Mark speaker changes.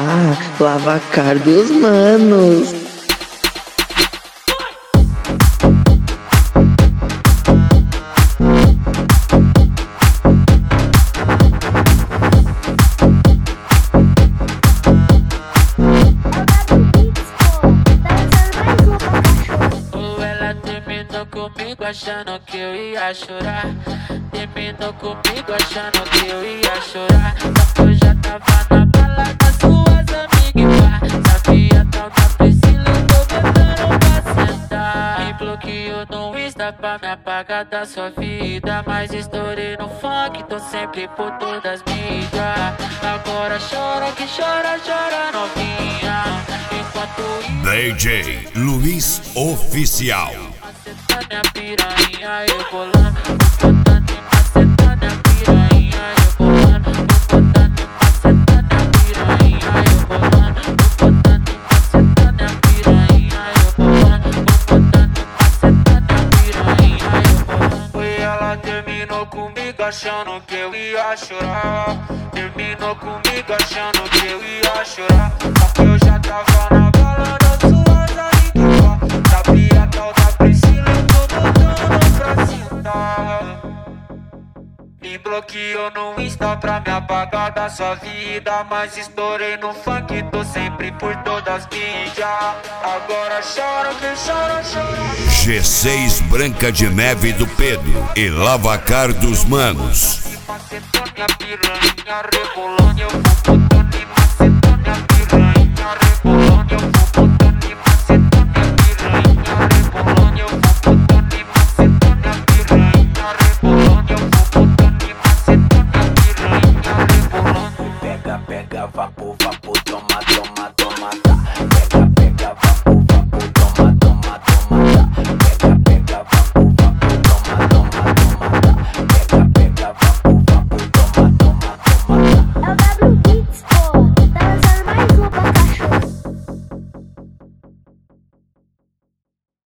Speaker 1: Lavacar dos manos.
Speaker 2: Comigo achando que eu ia chorar. Terminou comigo achando que eu ia chorar. Só que eu já tava na balada, suas amigas pá. Sabia tal da Priscila, eu tô botando pra sentar. Me bloqueou no Insta pra me apagar da sua vida. Mas estourei no funk, tô sempre por todas as mídias. Agora chora que chora, chora novinha. Enquanto
Speaker 3: DJ Luiz Oficial.
Speaker 2: minha piranha, eu bolando, vou botando em maceta minha piranha, eu bolando, vou botando em maceta minha piranha, eu bolando, vou botando em maceta minha piranha, eu bolando, vou botando em maceta minha piranha, eu bolando. Foi ela terminou comigo achando que eu ia chorar. Terminou comigo achando que eu ia chorar. Só que eu já tava na balada, suas amigas sabia tal da Priscila. Me bloqueou no Insta pra me apagar da sua vida. Mas estourei no funk, tô sempre por todas as mídias. Agora chora, quem chora, chora.
Speaker 3: G6 Branca de Neve do Pedro e Lavacar dos Manos.
Speaker 2: Macetou minha piranha, rebolando, eu vou botando em